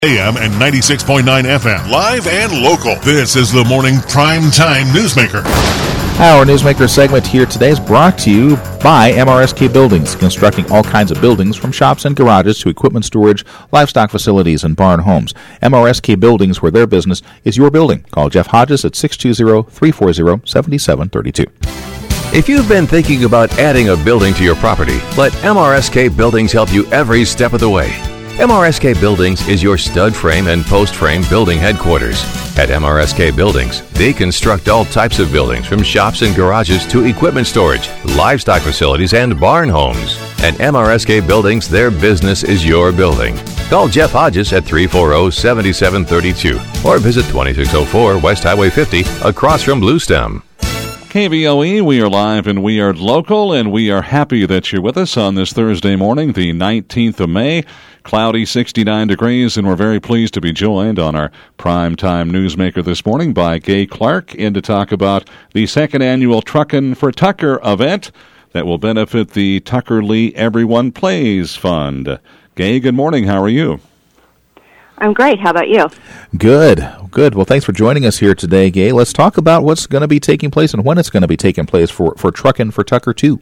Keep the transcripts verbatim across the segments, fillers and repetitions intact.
A M and ninety-six point nine F M, live and local. This is the Morning Prime Time Newsmaker. Our Newsmaker segment here today is brought to you by M R S K Buildings, constructing all kinds of buildings from shops and garages to equipment storage, livestock facilities, and barn homes. M R S K Buildings, where their business is your building. Call Jeff Hodges at six two zero, three four zero, seven seven three two. If you've been thinking about adding a building to your property, let M R S K Buildings help you every step of the way. M R S K Buildings is your stud frame and post frame building headquarters. At M R S K Buildings, they construct all types of buildings from shops and garages to equipment storage, livestock facilities, and barn homes. At M R S K Buildings, their business is your building. Call Jeff Hodges at three four zero, seven seven three two or visit twenty-six oh four West Highway fifty across from Bluestem. K V O E, we are live and we are local, and we are happy that you're with us on this Thursday morning, the nineteenth of May. Cloudy, sixty-nine degrees, and we're very pleased to be joined on our Primetime Newsmaker this morning by Gay Clark, in to talk about the second annual Truckin' for Tucker event that will benefit the Tucker Lee Everyone Plays Fund. Gay, good morning. How are you? I'm great. How about you? Good. Good. Well, thanks for joining us here today, Gay. Let's talk about what's going to be taking place and when it's going to be taking place for, for Truckin' for Tucker two.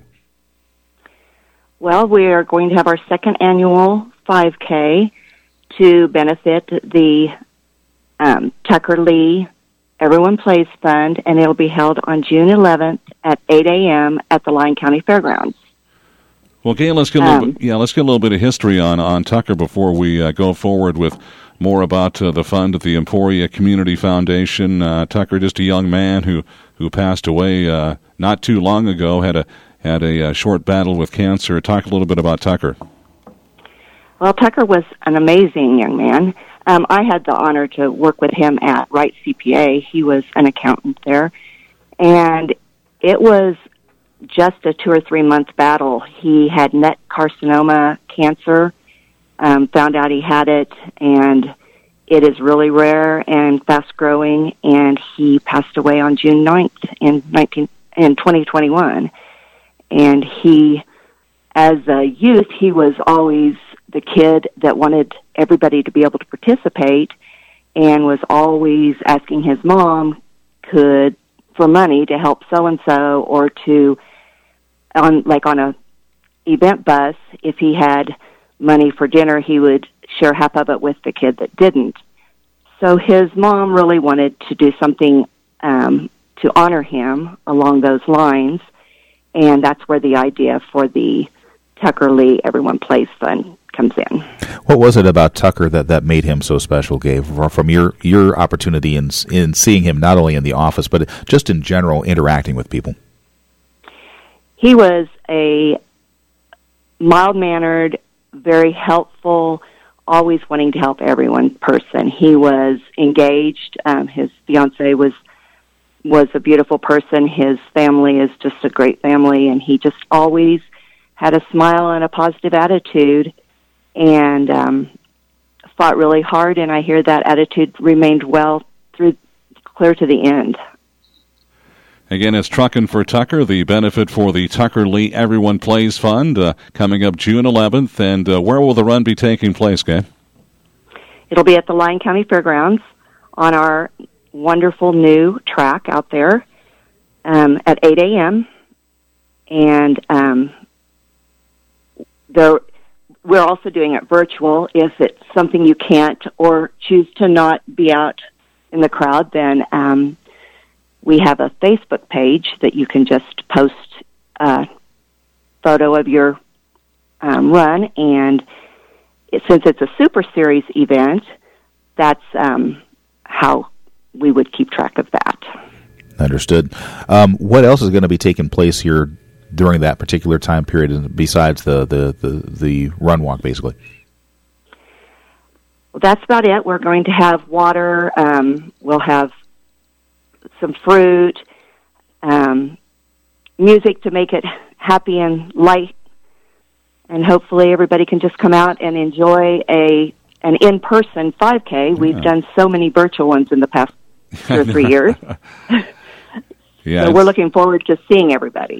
Well, we are going to have our second annual five K to benefit the um, Tucker Lee Everyone Plays Fund, and it'll be held on June eleventh at eight a.m. at the Lyon County Fairgrounds. Well, Gay, let's get a little Um, bit, yeah, let's get a little bit of history on, on Tucker before we uh, go forward with more about uh, the fund at the Emporia Community Foundation. Uh, Tucker, just a young man who, who passed away uh, not too long ago, had a had a uh, short battle with cancer. Talk a little bit about Tucker. Well, Tucker was an amazing young man. Um, I had the honor to work with him at Wright C P A. He was an accountant there, and it was just a two or three month battle. He had net carcinoma cancer, um, found out he had it, and it is really rare and fast growing, and he passed away on June ninth in nineteen in twenty twenty-one. And he, as a youth, he was always the kid that wanted everybody to be able to participate, and was always asking his mom could for money to help so and so, or to on like on a event bus, if he had money for dinner, he would share half of it with the kid that didn't. So his mom really wanted to do something um, to honor him along those lines, and that's where the idea for the Tucker Lee Everyone Plays Fund comes in. What was it about Tucker that, that made him so special, Gabe, from your, your opportunity in, in seeing him not only in the office, but just in general interacting with people? He was a mild-mannered, very helpful, always wanting to help everyone person. He was engaged. Um, his fiancée was was a beautiful person. His family is just a great family, and he just always had a smile and a positive attitude, and um, fought really hard, and I hear that attitude remained well through clear to the end. Again, it's Truckin' for Tucker, the benefit for the Tucker Lee Everyone Plays Fund, uh, coming up June eleventh. And uh, where will the run be taking place, Gay? It'll be at the Lyon County Fairgrounds on our wonderful new track out there um, at eight a.m. And um, there, we're also doing it virtual. If it's something you can't or choose to not be out in the crowd, then um, we have a Facebook page that you can just post a photo of your um, run, and it, since it's a Super Series event, that's um, how we would keep track of that. Understood. Um, what else is going to be taking place here during that particular time period besides the, the, the, the run walk, basically? Well, that's about it. We're going to have water. Um, we'll have some fruit, um, music to make it happy and light, and hopefully everybody can just come out and enjoy a an in-person five K. We've yeah. done so many virtual ones in the past two or three years. yeah, so we're looking forward to seeing everybody.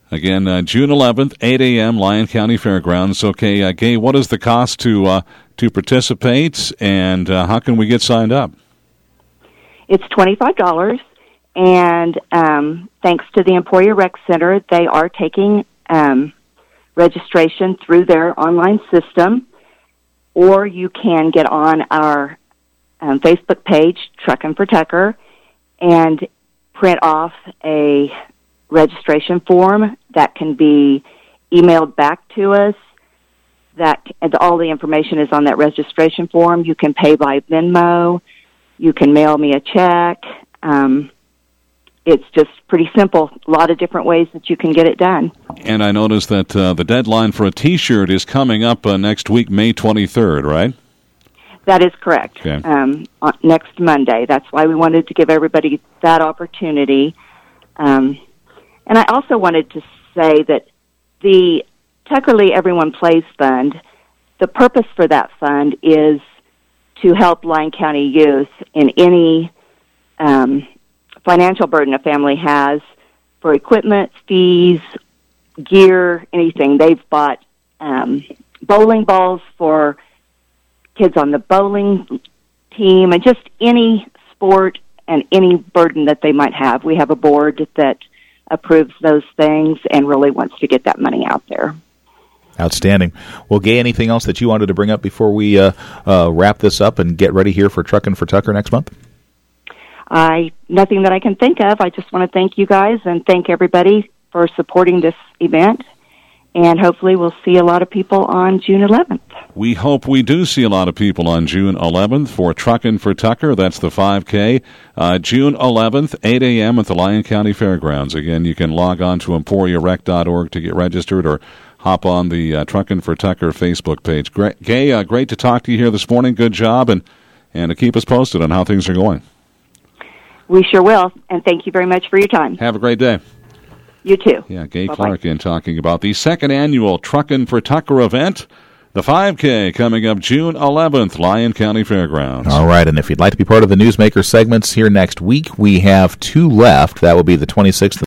Again, uh, June eleventh, eight a.m., Lyon County Fairgrounds. Okay, uh, Gay, what is the cost to uh, to participate, and uh, how can we get signed up? It's twenty-five dollars, and um, thanks to the Emporia Rec Center, they are taking um, registration through their online system, or you can get on our um, Facebook page, Truckin' for Tucker, and print off a registration form that can be emailed back to us. That and all the information is on that registration form. You can pay by Venmo. You can mail me a check. Um, it's just pretty simple. A lot of different ways that you can get it done. And I noticed that uh, the deadline for a T-shirt is coming up uh, next week, May twenty-third, right? That is correct. Okay. Um, on, next Monday. That's why we wanted to give everybody that opportunity. Um, and I also wanted to say that the Tucker Lee Everyone Plays Fund, the purpose for that fund is to help Lyon County youth in any um, financial burden a family has for equipment, fees, gear, anything. They've bought um, bowling balls for kids on the bowling team, and just any sport and any burden that they might have. We have a board that approves those things and really wants to get that money out there. Outstanding. Well, Gay, anything else that you wanted to bring up before we uh, uh, wrap this up and get ready here for Truckin' for Tucker next month? I nothing that I can think of. I just want to thank you guys and thank everybody for supporting this event. And hopefully we'll see a lot of people on June eleventh. We hope we do see a lot of people on June eleventh for Truckin' for Tucker. That's the five K. Uh, June eleventh, eight a.m. at the Lyon County Fairgrounds. Again, you can log on to emporia rec dot org to get registered or hop on the uh, Truckin' for Tucker Facebook page. Great, Gay, uh, great to talk to you here this morning. Good job, and, and to keep us posted on how things are going. We sure will, and thank you very much for your time. Have a great day. You too. Yeah, Gay Bye-bye. Clark in talking about the second annual Truckin' for Tucker event, the five K, coming up June eleventh, Lyon County Fairgrounds. All right, and if you'd like to be part of the Newsmaker segments here next week, we have two left. That will be the twenty-sixth